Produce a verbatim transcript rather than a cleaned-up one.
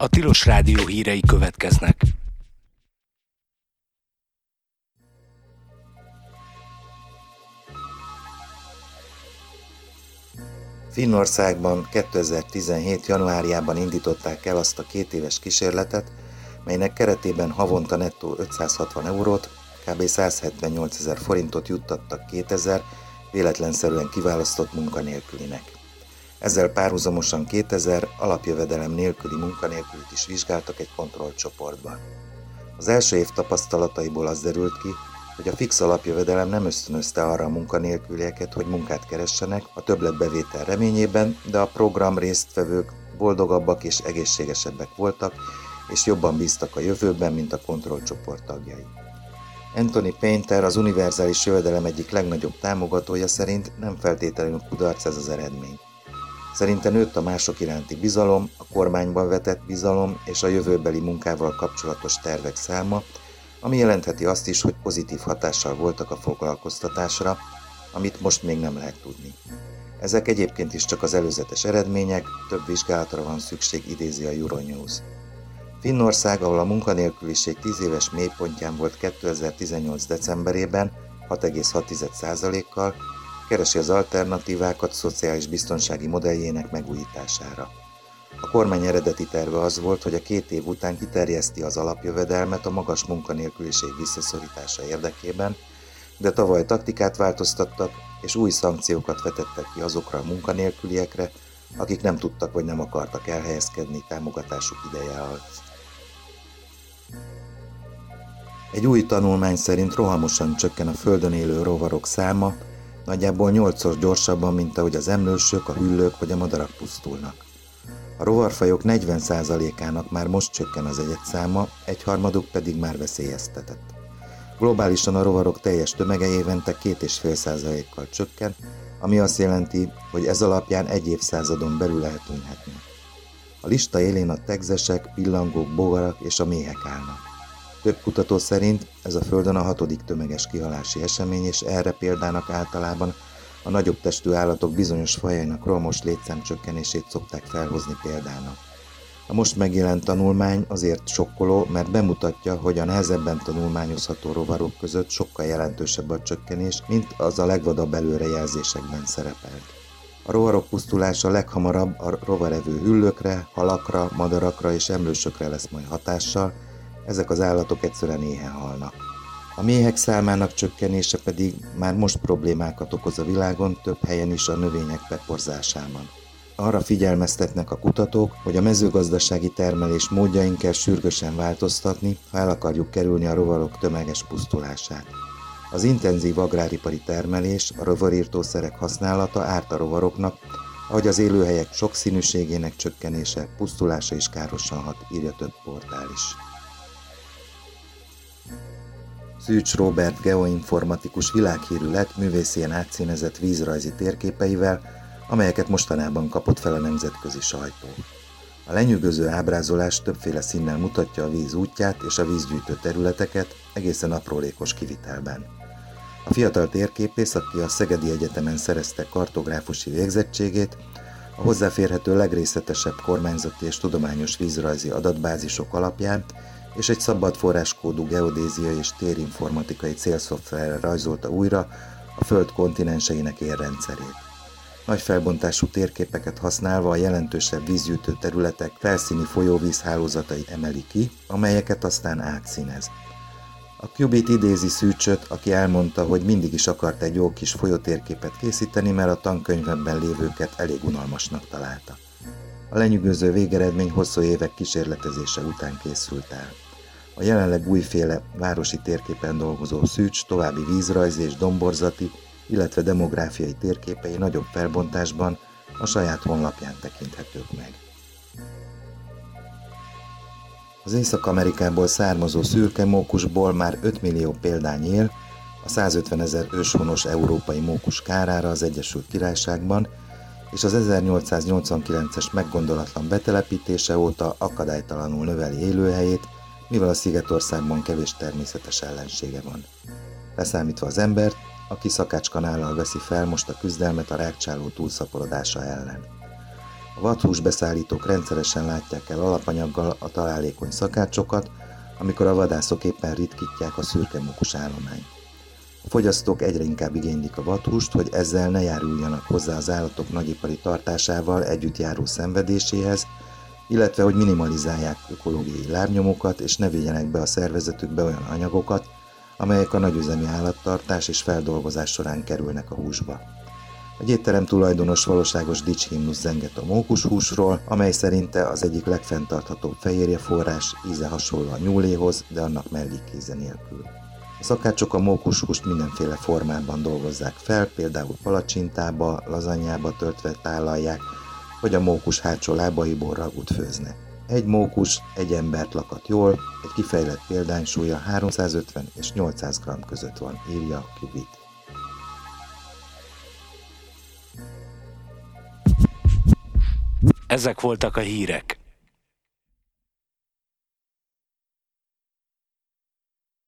A Tilos Rádió hírei következnek. Finnországban kétezer-tizenhét. januárjában indították el azt a két éves kísérletet, melynek keretében havonta nettó ötszázhatvan eurót, kb. százhetvennyolcezer forintot juttattak kétezer véletlenszerűen kiválasztott munkanélkülinek. Ezzel párhuzamosan kétezer alapjövedelem nélküli munkanélkülit is vizsgáltak egy kontrollcsoportban. Az első év tapasztalataiból az derült ki, hogy a fix alapjövedelem nem ösztönözte arra a munkanélkülieket, hogy munkát keressenek a többletbevétel reményében, de a program résztvevők boldogabbak és egészségesebbek voltak, és jobban bíztak a jövőben, mint a kontrollcsoport tagjai. Anthony Painter, az univerzális jövedelem egyik legnagyobb támogatója szerint nem feltétlenül kudarc ez az eredmény. Szerinte nőtt a mások iránti bizalom, a kormányban vetett bizalom és a jövőbeli munkával kapcsolatos tervek száma, ami jelentheti azt is, hogy pozitív hatással voltak a foglalkoztatásra, amit most még nem lehet tudni. Ezek egyébként is csak az előzetes eredmények, több vizsgálatra van szükség, idézi a Euronews. Finnország, ahol a munkanélküliség tíz éves mélypontján volt kétezer-tizennyolc. decemberében hat egész hat százalékkal, keresi az alternatívákat szociális biztonsági modelljének megújítására. A kormány eredeti terve az volt, hogy a két év után kiterjeszti az alapjövedelmet a magas munkanélküliség visszaszorítása érdekében, de tavaly taktikát változtattak, és új szankciókat vetettek ki azokra a munkanélküliekre, akik nem tudtak vagy nem akartak elhelyezkedni támogatásuk ideje alatt. Egy új tanulmány szerint rohamosan csökken a földön élő rovarok száma, nagyjából nyolcszor gyorsabban, mint ahogy az emlősök, a hüllők vagy a madarak pusztulnak. A rovarfajok negyven százalékának már most csökken az egyedszáma, egyharmaduk pedig már veszélyeztetett. Globálisan a rovarok teljes tömege évente két egész öt százalékkal csökken, ami azt jelenti, hogy ez alapján egy évszázadon belül eltűnhetnek. A lista élén a tegzesek, pillangók, bogarak és a méhek állnak. Több kutató szerint ez a Földön a hatodik tömeges kihalási esemény, és erre példának általában a nagyobb testű állatok bizonyos fajainak rohamos létszámcsökkenését szokták felhozni példának. A most megjelent tanulmány azért sokkoló, mert bemutatja, hogy a nehezebben tanulmányozható rovarok között sokkal jelentősebb a csökkenés, mint az a legvadabb előrejelzésekben szerepelt. A rovarok pusztulása leghamarabb a rovarevő hüllőkre, halakra, madarakra és emlősökre lesz majd hatással, ezek az állatok egyszerűen éhen halnak. A méhek számának csökkenése pedig már most problémákat okoz a világon, több helyen is a növények beporzásában. Arra figyelmeztetnek a kutatók, hogy a mezőgazdasági termelés módjain kell sürgősen változtatni, ha el akarjuk kerülni a rovarok tömeges pusztulását. Az intenzív agráripari termelés, a rovarírtószerek használata árt a rovaroknak, ahogy az élőhelyek sokszínűségének csökkenése, pusztulása is károsan hat, írja több portál is. Szűcs Róbert geoinformatikus világhírű lett művészien átszínezett vízrajzi térképeivel, amelyeket mostanában kapott fel a nemzetközi sajtó. A lenyűgöző ábrázolás többféle színnel mutatja a víz útját és a vízgyűjtő területeket egészen aprólékos kivitelben. A fiatal térképész, aki a Szegedi Egyetemen szerezte kartográfusi végzettségét, a hozzáférhető legrészletesebb kormányzati és tudományos vízrajzi adatbázisok alapján és egy szabad forráskódú geodéziai és térinformatikai célszoftverrel rajzolta újra a Föld kontinenseinek érrendszerét. Nagy felbontású térképeket használva a jelentősebb vízgyűjtő területek felszíni folyóvíz hálózatai emeli ki, amelyeket aztán átszínez. A Qubit idézi Szűcsöt, aki elmondta, hogy mindig is akart egy jó kis folyótérképet készíteni, mert a tankönyvekben lévőket elég unalmasnak találta. A lenyűgöző végeredmény hosszú évek kísérletezése után készült el. A jelenleg újféle városi térképen dolgozó Szűcs további vízrajzi és domborzati, illetve demográfiai térképei nagyobb felbontásban a saját honlapján tekinthetők meg. Az Észak-Amerikából származó szürke mókusból már öt millió példány él, a százötvenezer őshonos európai mókus kárára az Egyesült Királyságban, és az ezernyolcszáznyolcvankilences meggondolatlan betelepítése óta akadálytalanul növeli élőhelyét, mivel a Szigetországban kevés természetes ellensége van. Leszámítva az embert, aki szakácskanállal veszi fel most a küzdelmet a rágcsáló túlszaporodása ellen. A vadhúsbeszállítók rendszeresen látják el alapanyaggal a találékony szakácsokat, amikor a vadászok éppen ritkítják a szürke mókus állományt. A fogyasztók egyre inkább igénylik a vadhúst, hogy ezzel ne járuljanak hozzá az állatok nagyipari tartásával együtt járó szenvedéséhez, illetve hogy minimalizálják ökológiai lábnyomokat és ne vigyenek be a szervezetükbe olyan anyagokat, amelyek a nagyüzemi állattartás és feldolgozás során kerülnek a húsba. Egy étterem tulajdonos valóságos dicshimnusz zenget a mókushúsról, amely szerinte az egyik legfenntarthatóbb fehérjeforrás, íze hasonló a nyúléhoz, de annak mellékíze nélkül. A szakácsok a mókushúst mindenféle formában dolgozzák fel, például palacsintába, lazanyába töltve tálalják, vagy a mókus hátsó lábaiból ragút főznek. Egy mókus egy embert lakat jól, egy kifejlett példány súlya háromszázötven és nyolcszáz gramm között van, írja Kübit. Ezek voltak a hírek.